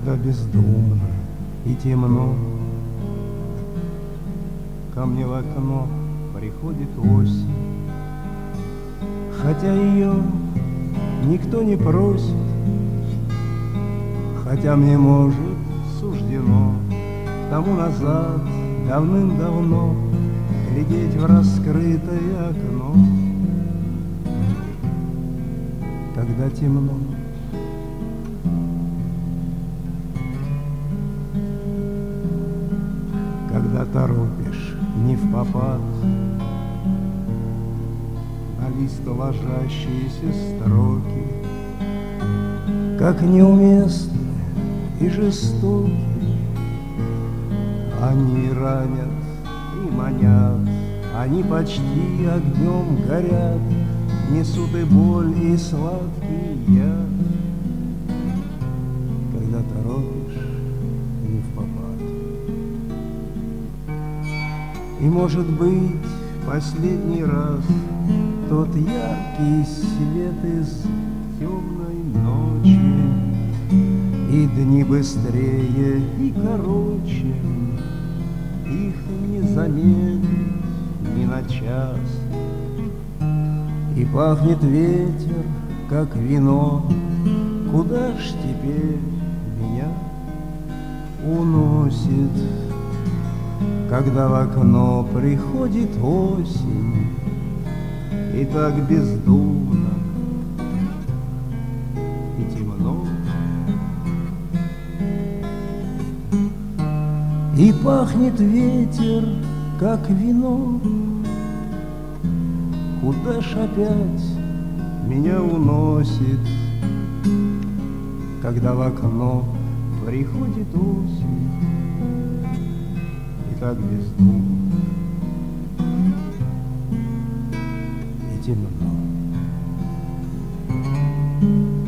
когда бездумно и темно ко мне в окно приходит осень, хотя ее никто не просит, хотя мне, может, суждено тому назад давным-давно глядеть в раскрытое окно, когда темно. Когда торопишь не впопад на лист ложащиеся строки, как неуместны и жестоки, они ранят и манят, они почти огнем горят, несут и боль, и сладкий яд, когда торопишь не впопад. И, может быть, последний раз тот яркий свет из темной ночи, и дни быстрее и короче, их не заметить ни на час. И пахнет ветер, как вино, куда ж теперь меня уносит, когда в окно приходит осень, и так бездумно и темно. И пахнет ветер, как вино, куда ж опять меня уносит, когда в окно приходит осень, и так бездумно и темно.